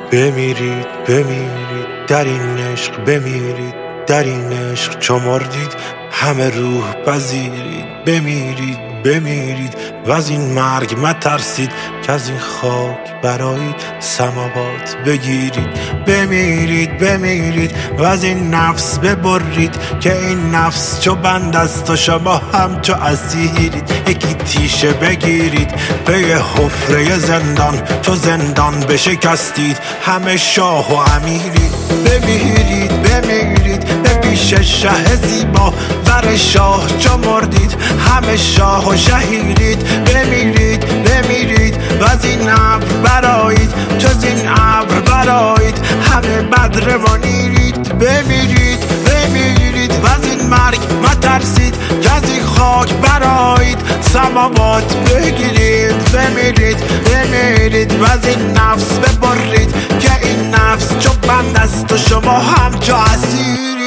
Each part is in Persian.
بمیرید بمیرید در این عشق، بمیرید در این عشق چو مردید همه روح پذیرید. بمیرید بمیرید و از این مرگ مترسید که از این خاک برایید سماوات بگیرید. بمیرید بمیرید و از این نفس ببرید که این نفس چو بند است و شما هم چو اسیرید. یکی تیشه بگیرید پی حفره زندان، چو زندان بشکستید همه شاه و امیرید. بمیرید بمیرید به پیش شه زیبا، بر شاه چو مردید همه شاه و شهیرید. بمیرید بمیرید و از این ابر برآیید، چو این ابر برآیید همه بدر منیرید. بمیرید بمیرید و از این مرگ مترسید که از این خاک برآیید سماوات بگیرید. بمیرید بمیرید و از این نفس ببرید که این نفس چو بند است و شما هم چو اسیرید.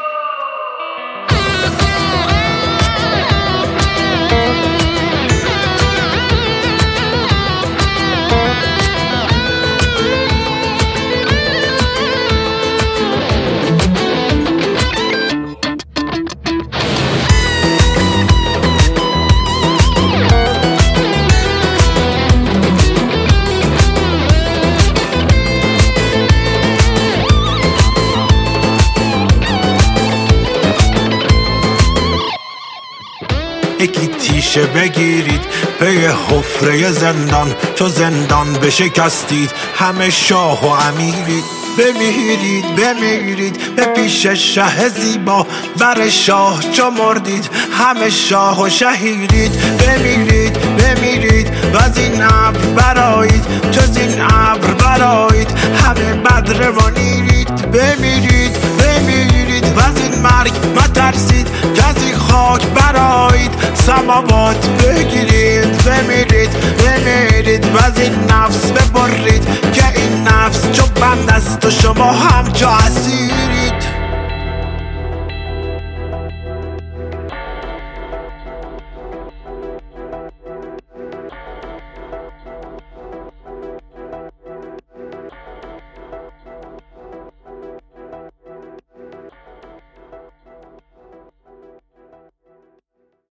یکی تیشه بگیرید پی حفره زندان، چو زندان بشکستید همه شاه و امیرید. بمیرید بمیرید به پیش شه زیبا، بر شاه چو مردید همه شاه و شهیرید. بمیرید بمیرید و از این ابر برآیید، چو این ابر برآیید همه بدر منیرید. بمیرید بمیرید و از این مرگ مترسید که از این خاک برآیید سماوات بگیرید. بمیرید بمیرید و از این